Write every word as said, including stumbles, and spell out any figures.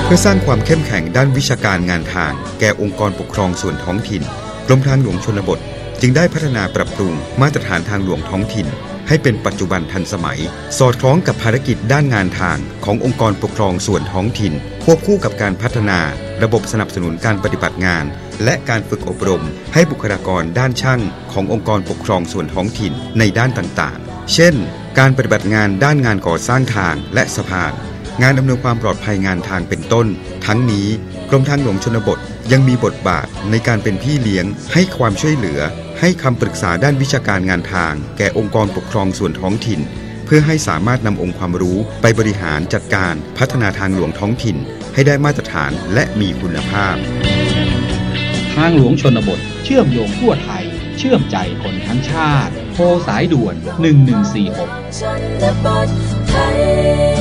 เพื่อสร้างความเข้มแข็งด้านวิชาการงานทางแก่องค์กรปกครองส่วนท้องถิ่นกรมทางหลวงชนบทจึงได้พัฒนาปรับปรุงมาตรฐานทางหลวงท้องถิ่นให้เป็นปัจจุบันทันสมัยสอดคล้องกับภารกิจด้านงานทางขององค์กรปกครองส่วนท้องถิ่นควบคู่กับการพัฒนาระบบสนับสนุนการปฏิบัติงานและการฝึกอบรมให้บุคลากรด้านช่างขององค์กรปกครองส่วนท้องถิ่นในด้านต่างๆเช่นการปฏิบัติงานด้านงานก่อสร้างทางและสะพานงานอำนวยความปลอดภัยงานทางเป็นต้นทั้งนี้กรมทางหลวงชนบทยังมีบทบาทในการเป็นพี่เลี้ยงให้ความช่วยเหลือให้คำปรึกษาด้านวิชาการงานทางแก่องค์กรปกครองส่วนท้องถิ่นเพื่อให้สามารถนำองค์ความรู้ไปบริหารจัดการพัฒนาทางหลวงท้องถิ่นให้ได้มาตรฐานและมีคุณภาพทางหลวงชนบทเชื่อมโยงทั่วไทยเชื่อมใจคนทั้งชาติโทรสายด่วนหนึ่งหนึ่งสี่หกชนบทไทย